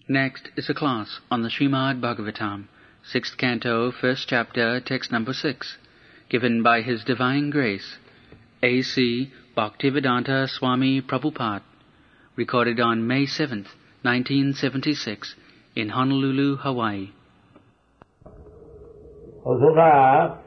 Next is a class on the Srimad Bhagavatam, 6th Canto, 1st Chapter, Text number 6, given by His Divine Grace, A.C. Bhaktivedanta Swami Prabhupada, recorded on May 7th, 1976, in Honolulu, Hawaii. Arjuna,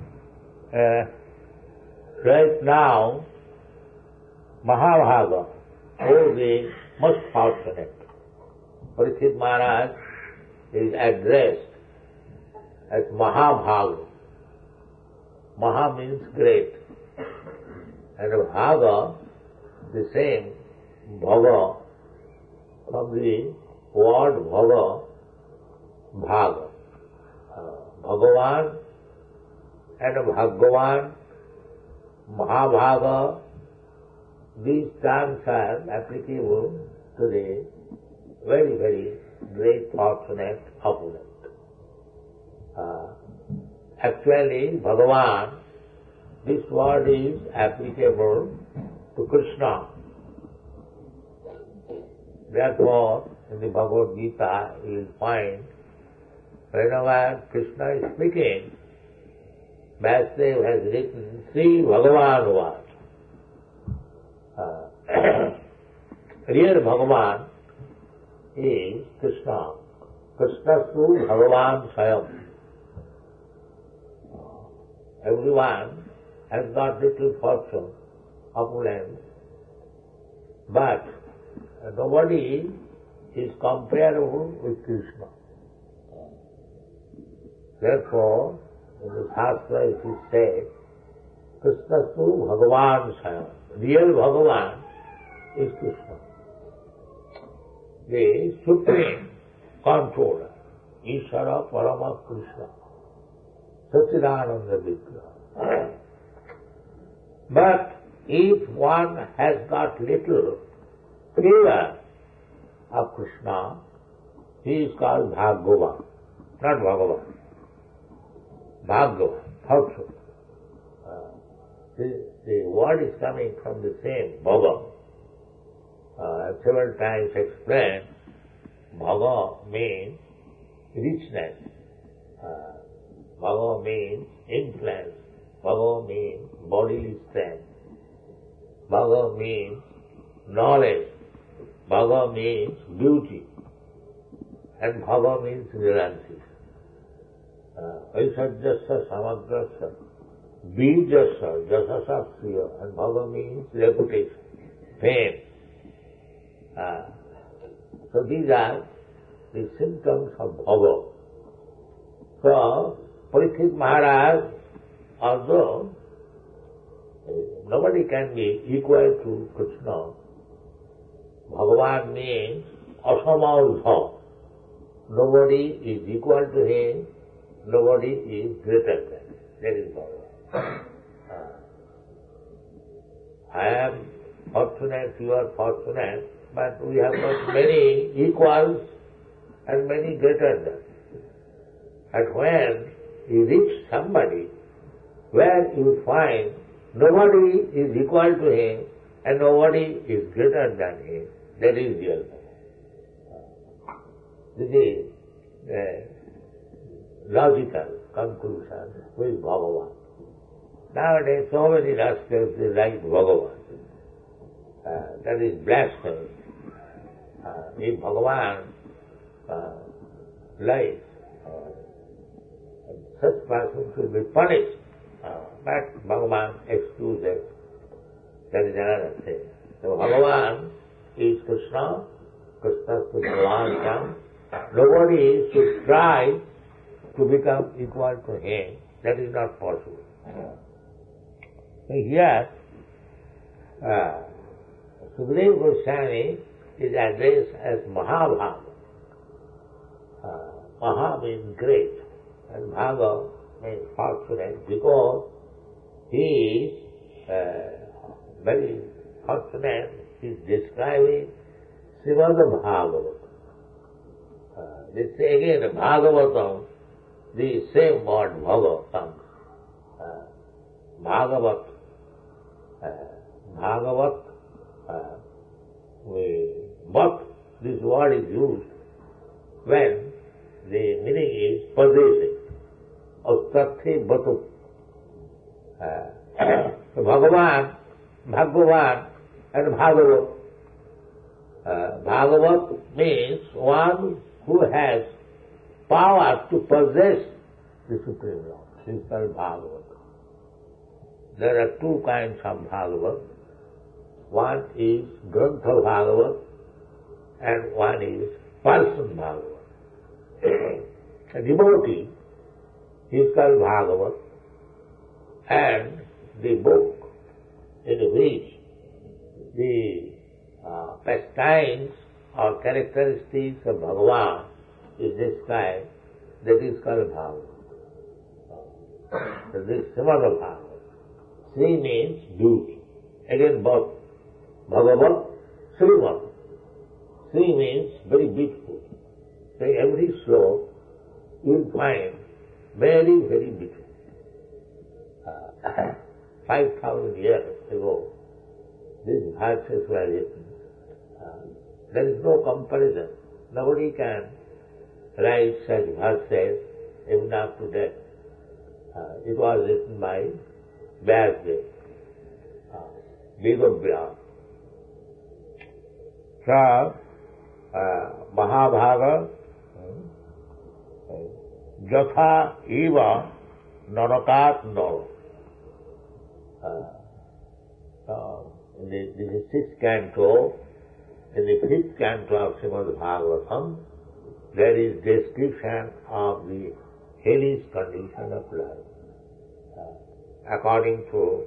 right now, Mahabharata, who is the most fortunate, Parikshit Maharaj is addressed as Mahabhaga. Maha means great, and Bhaga, the same, Bhaga, from the word Bhaga, Bhaga. Bhagavan and Bhagavan, Mahabhaga, these terms are applicable to the very, very great fortunate opponent. Actually, Bhagavan, this word is applicable to Krishna. Therefore, in the Bhagavad Gita, you will find whenever Krishna is speaking, Vasudev has written, Sri Bhagavan was. Real Bhagavan is Krishna. Krishna Su Bhagavan Swayam. Everyone has got little fortune, opulence, but nobody is comparable with Krishna. Therefore, in the Shastra it is said, Krishna Su Bhagavan Swayam. Real Bhagavan is Krishna. The Supreme Controller, Ishvara Parama Krishna, Satchidananda Vigraha. But if one has got little fear of Krishna, he is called Bhagavan, not Bhagavan. Bhagavan, thoughtful. The word is coming from the same Bhaga. I have several times explained, Bhaga means richness, Bhaga means influence, Bhaga means bodily strength, Bhaga means knowledge, Bhaga means beauty, and Bhaga means realization. Aishajyasya samagrasya, bijasya, jasasasya, and Bhaga means reputation, fame. So these are the symptoms of Bhava. So, Parikshit Maharaj, although nobody can be equal to Krishna, Bhagavan means asamardha. Nobody is equal to him, nobody is greater than him. That is Bhagavan. I am fortunate, you are fortunate, but we have got many equals and many greater than. And when you reach somebody where you find nobody is equal to him and nobody is greater than him, that is real. This is logical conclusion with Bhagavan. Nowadays so many rascals they like Bhagavan. That is blasphemy. If Bhagavan lies, such person should be punished. But Bhagavan excuses. That is another thing. So Bhagavan is Krishna, Krishna is Bhagavan. Nobody should try to become equal to him. That is not possible. Here, Sukadeva Goswami is addressed as Mahabhaga. Maha means great, and Bhaga means fortunate, because he is very fortunate. He is describing Srimad Bhagavatam. This again, Bhagavatam, the same word Bhaga comes. Bhagavat, Bhagavat, but this word is used when the meaning is possessing. Austarthi Batu. So Bhagavan, Bhagavan and Bhagavat. Bhagavat means one who has power to possess the Supreme Lord. This is called Bhagavat. There are two kinds of Bhagavat. One is Grantha Bhagavat and one is Person Bhagavat. A devotee is called Bhagavat, and the book in which the pastimes or characteristics of Bhagavan is described, that is called Bhagavat. So this Srimad Bhagavat. Sri means beauty. Again both Bhagavat, Srimad. Sri means very beautiful. So every sloka you will find very, very beautiful. 5,000 years ago, these verses were written. There is no comparison. Nobody can write such verses even up to date. It was written by Vyasdev, Vedavya. So, Mahabharata, Jatha Eva Narakat Naro. In the sixth canto, in the fifth canto of Srimad Bhagavatam, there is description of the hellish condition of life. According to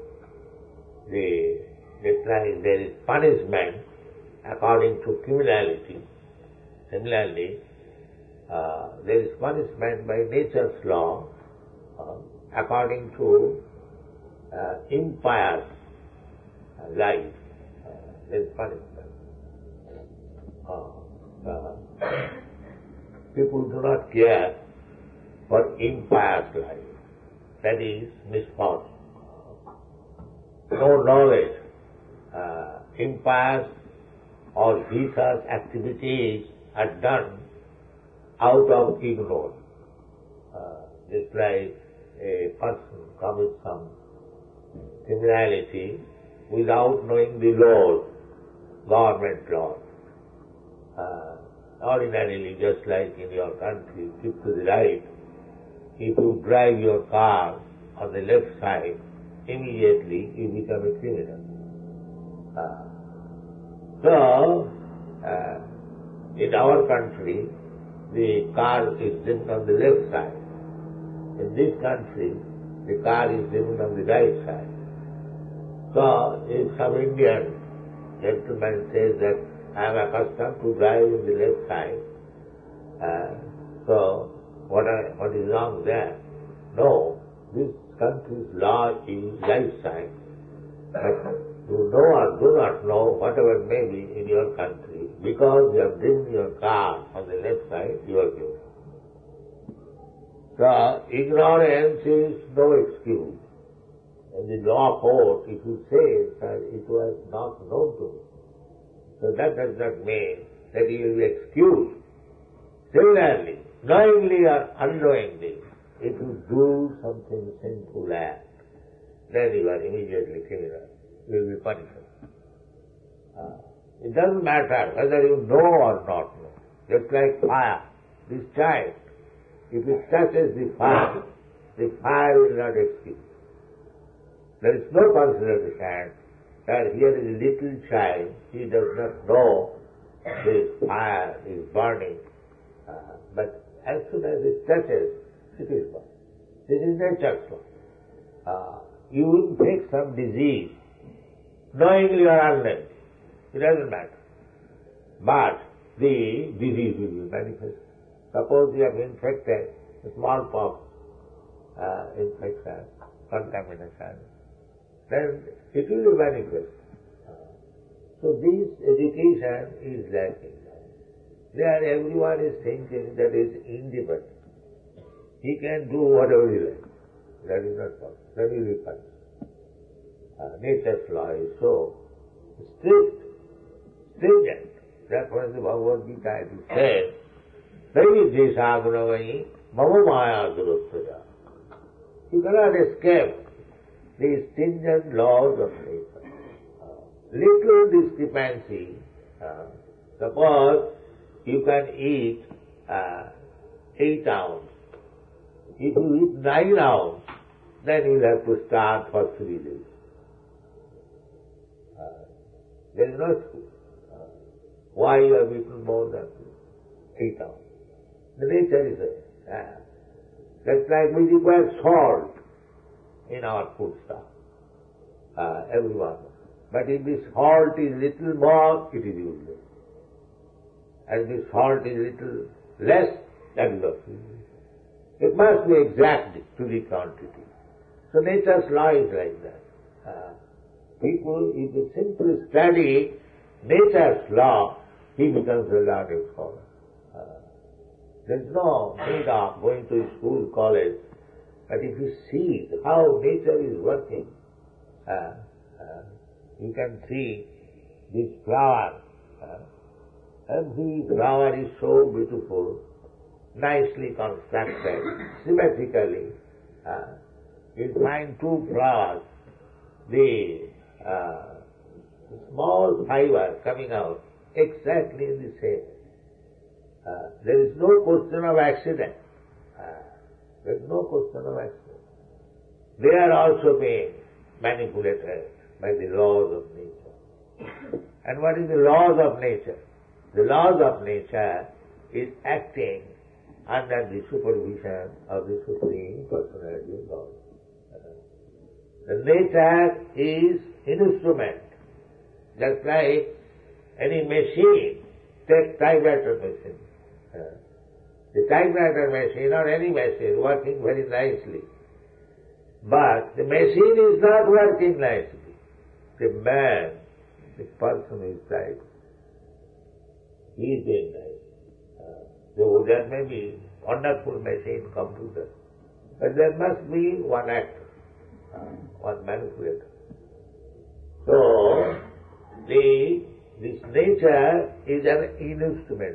there is punishment according to criminality. Similarly, there is punishment by nature's law according to impious life. There is punishment. People do not care for impious life. That is misfortune. No knowledge. Impious or vicious activities are done out of ignorance. It's like a person commits some criminality without knowing the laws, government laws. Ordinarily, just like in your country, keep to the right. If you drive your car on the left side, immediately you become a criminal. So, in our country, the car is driven on the left side. In this country, the car is driven on the right side. So, if some Indian gentleman says that I am accustomed to drive in the left side, so what is wrong there? No, this country's law is right side. But you know or do not know, whatever may be in your country, because you have driven your car on the left side, you are guilty. So, ignorance is no excuse. In the law court, if you say that it was not known to me, so that does not mean that you will be excused. Similarly, knowingly or unknowingly, if you do something sinful act, then you are immediately criminal. You will be punished. It doesn't matter whether you know or not know. Just like fire, this child, if it touches the fire will not excuse. There is no consideration that here is a little child, he does not know this fire is burning, but as soon as it touches, it is burning. This is nature's law. You will take some disease, knowingly or unknowingly, it doesn't matter. But the disease will be manifest. Suppose you have infected smallpox infection, contamination, then it will be manifest. So this education is lacking. There everyone is thinking that is independent. He can do whatever he likes. That is not possible. That will be punished. Nature's law is so strict, stringent. That's why the Bhagavad Gita it says Davidesha gunavai mama maya duruttaya. You cannot escape these stringent laws of nature. Little discrepancy. Suppose you can eat 8 ounce. If you eat 9 ounce, then you will have to start for 3 days. There is no school. Why you have eaten more than 8 ounce? The nature is there. That's like we require salt in our food stuff. Everyone. But if this salt is little more, it is useless. And this salt is little less, that is also useless. It must be exact to the quantity. So nature's law is like that. People, if they simply study nature's law, he becomes a learned scholar. There is no need of going to school, college, but if you see how nature is working, you can see this flower. Every flower is so beautiful, nicely constructed, symmetrically. You find 2 flowers, the small fiber coming out exactly in the same. There is no question of accident. There is no question of accident. They are also being manipulated by the laws of nature. And what is the laws of nature? The laws of nature is acting under the supervision of the Supreme Personality of God. The nature is instrument, just like any machine. Take typewriter machine. The typewriter machine or any machine working very nicely. But the machine is not working nicely. The man, the person is typing, he is doing nice. So there may be wonderful machine, computer, but there must be one actor, one manipulator. So this nature is an instrument.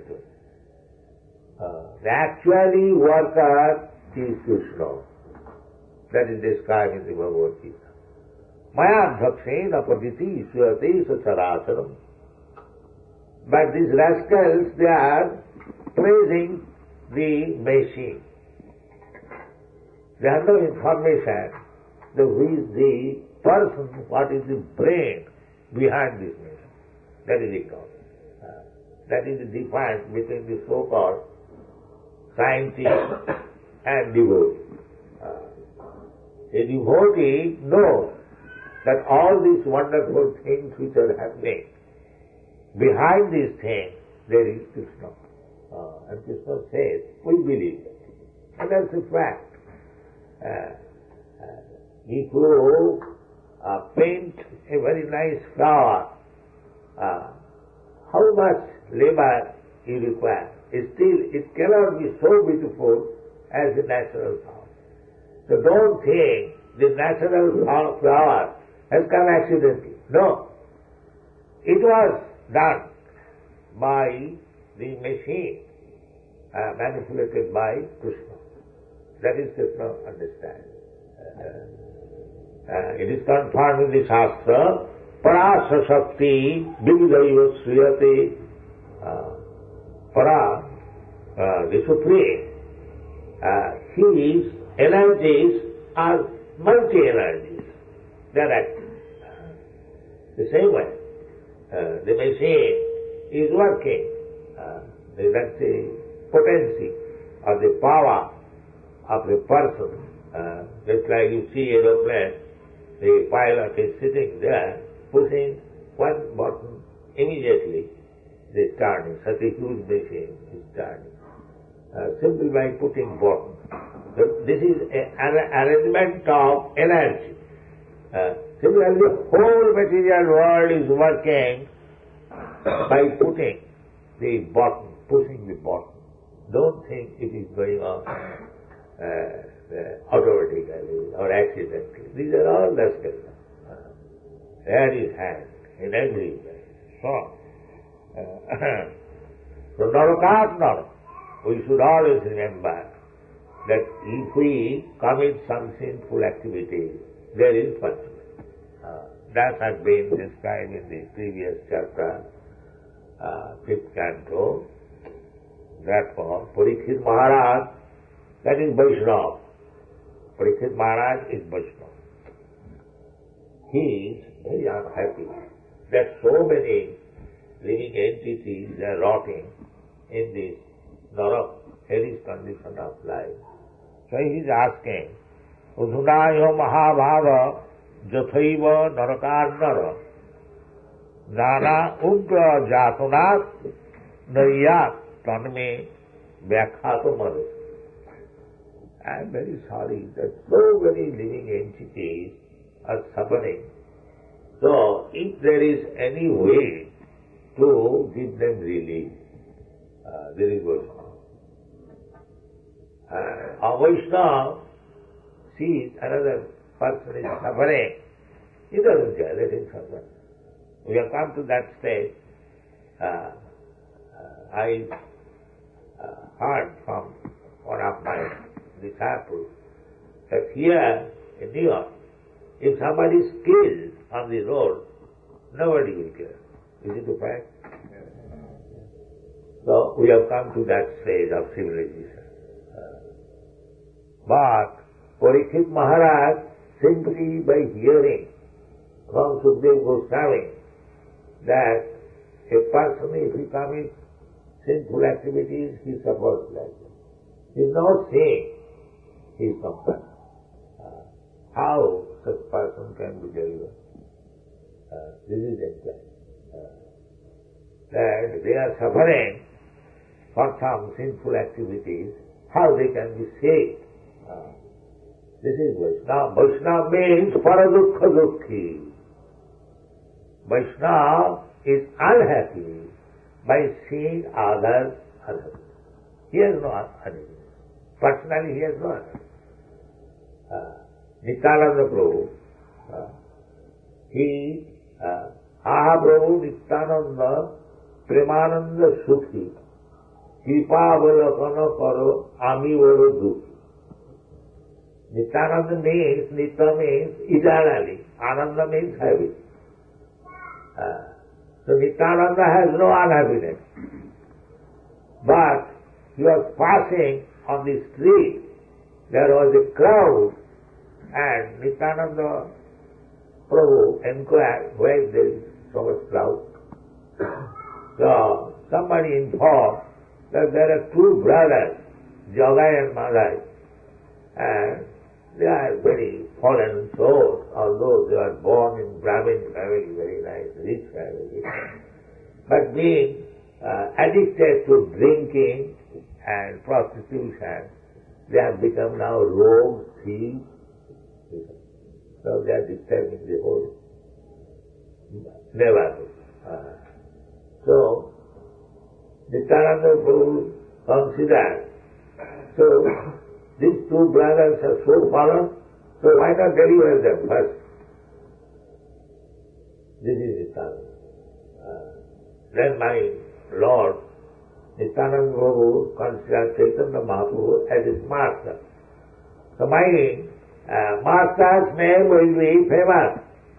The actually worker is Krishna. That is described in the Bhagavad Gita. Maya bhaksena paditi swate sacharacharam. But these rascals, they are praising the machine. They have no information that who is the person, what is the brain behind this machine. That is ignorance. That is the difference between the so-called scientist and devotee. A devotee knows that all these wonderful things which are happening, behind these things there is Krishna. And Krishna says, we believe it. And that's a fact. If you paint a very nice flower, how much labor you require? Still, it cannot be so beautiful as the natural flower. So don't think the natural flower has come accidentally. No. It was done by the machine, manipulated by Krishna. That is Krishna understanding. It is confirmed in the Shastra, Parasa Shakti Dividaiva Sriyate. Para, the Supreme, his energies are multi-energies. They are active. The same way, the machine is working. That's the potency or the power of the person. Just like you see aeroplane, the pilot is sitting there, pushing one button, immediately they turning. Such a huge machine is turning. Simply by putting button. So this is an arrangement of energy. Similarly, the whole material world is working by putting the button, pushing the button. Don't think it is going on automatically or accidentally. These are all rascals. There is hand in everywhere. So Narakat Nara. we should always remember that if we commit some sinful activity, there is punishment. That has been described in the previous chapter, 5th canto. Therefore, Parikshit Maharaj, that is Vaishnava. Parikshit Maharaj is Vaishnava. He is very unhappy that so many living entities are rotting in this narak, hellish condition of life. So he is asking, Udhunayo Mahabhava Jathaiva Narakarnara Nana Udra Jatunat Nariyat Tanme Vyakhato Mara. I am very sorry that so many living entities are suffering. So, if there is any way to give them relief, there is Vaishnava. A Vaishnava sees another person is suffering, he doesn't care, let him suffer. We have come to that stage. I heard from one of my disciples that here in New York, if somebody is killed on the road, nobody will care. Is it a fact? So we have come to that stage of civilization. But Parikshit Maharaj, simply by hearing from Sukadeva Goswami that a person, if he commits sinful activities, he suffers like that. He is not saying he is compassionate. How such person can be delivered? This is implied. That they are suffering for some sinful activities, how they can be saved? This is Vaishnava. Vaishnava means paradukha dukhi. Vaishnava is unhappy by seeing others unhappy. He has no unhappiness. Personally, he has no unhappiness. Nityananda Prabhu, he, Aha Prabhu Nityananda Premananda Sukhi Kripa Avalokana Karo Ami Varo Dukhi. Nityananda means, Nitya means eternally, Ananda means happy. So Nityananda has no unhappiness. But he was passing on the street, there was a crowd, and Nityananda Prabhu inquired, why there is so much crowd? So somebody informed that there are two brothers, Jagai and Madhai, and they are very fallen souls, although they are born in Brahmin family, very nice, rich family. But being addicted to drinking and prostitution, they have become now rogues, thieves. So they are disturbing the whole neighborhood. So Nityananda Prabhu considered, so these two brothers are so fallen, so why not deliver them first? This is Nityananda. Then my Lord, Nityananda Prabhu considered Chaitanya Mahaprabhu as his master. So my master's name will be famous.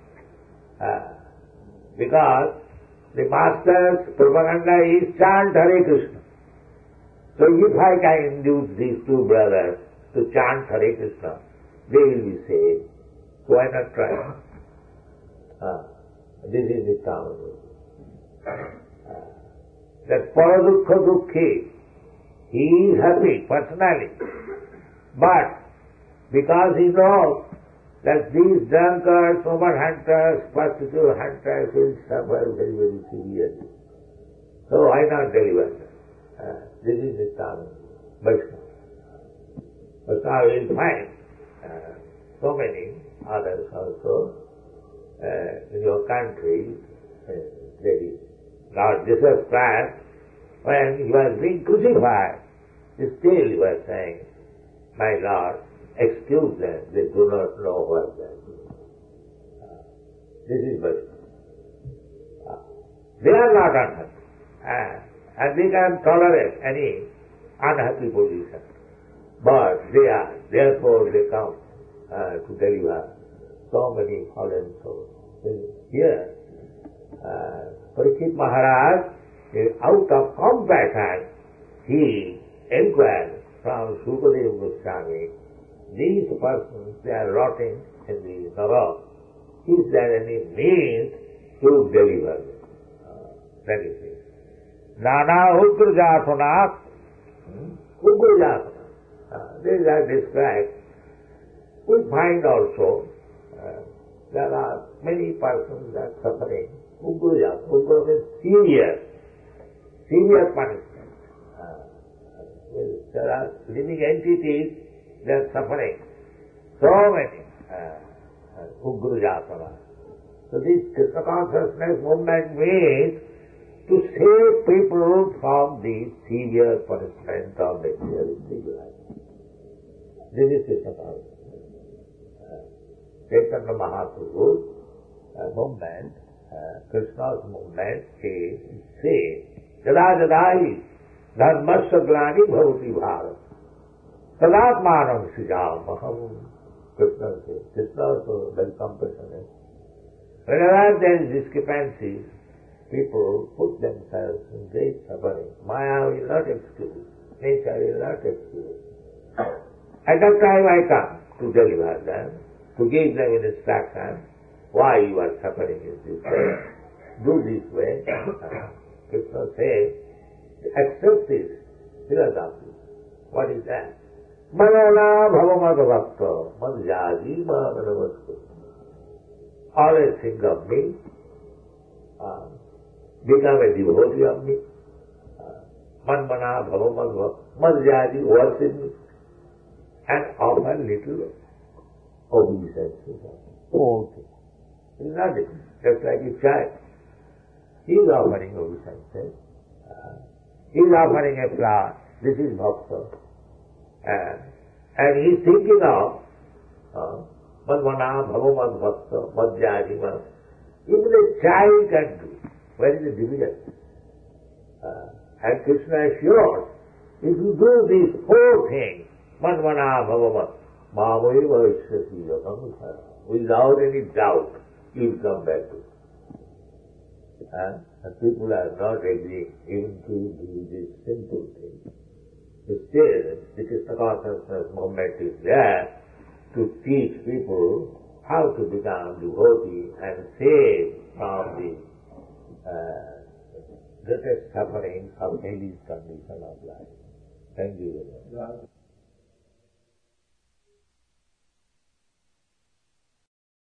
Because the master's propaganda is chant Hare Krishna. So if I can induce these two brothers to chant Hare Krishna, they will be saved. So why not try? This is Nityananda. That paradukha dukhi, he is happy personally. But because he knows that these drunkards, woman hunters, prostitute hunters will suffer very, very severely. So why not deliver them? This is Nityananda, Vaishnava. But now you will find so many others also in your country. There is Lord Jesus Christ, when he was being crucified, still he was saying, my Lord, excuse them, they do not know what they are doing. This is Vaishnava. They are not unhappy. And they can tolerate any unhappy position. But they are, therefore they come to deliver so many fallen souls. Here, Parikshit Maharaj, out of compassion, he inquired from Sukadeva Goswami, these persons, they are rotting in the Nara. Is there any means to deliver them? That is it. Nana Ugrajatana, Ugrajatana. These are described. We find also there are many persons that are suffering. Ugrajatana. Ugra means severe punishment. There are living entities, they are suffering. So many. Ugrajatana. So this Krishna consciousness movement means to save people from the severe punishment of the materialistic life. This is Krishna consciousness. Chaitanya Mahaprabhu's movement, Krishna's movement is say, Jada jadai dharmasya glani bhavati bharat tadatmanam srijamaham. Krishna says. Krishna also very compassionate. Whenever there is discrepancies, people put themselves in great suffering. Maya will not excuse. Nature will not excuse. At that time I come to deliver them, to give them instruction, why you are suffering in this way. Do this way. Krishna says, accept this philosophy. What is that? Manana bhavamad bhakta madhyaji manavastu. Always think of me. Become a devotee of me. Manmana bhavamad bhakta madhyaji, worship me. And offer little obeisance. All things. It is nothing. Just like a child. He is offering obeisance. He is offering a flower. This is bhakta. And he is thinking of Manmana Bhavamad Bhakta Madhyajima. Even a child can do. Where is the division? And Krishna assures, if you do these four things, Manmana Bhavamad Mamaiva Ishrati Yogamukha, without any doubt, you will come back to it. And people are not agreeing even to do these simple things. Still, the Krishna consciousness movement is there to teach people how to become devotee and save from the greatest suffering of any condition of life. Thank you very much.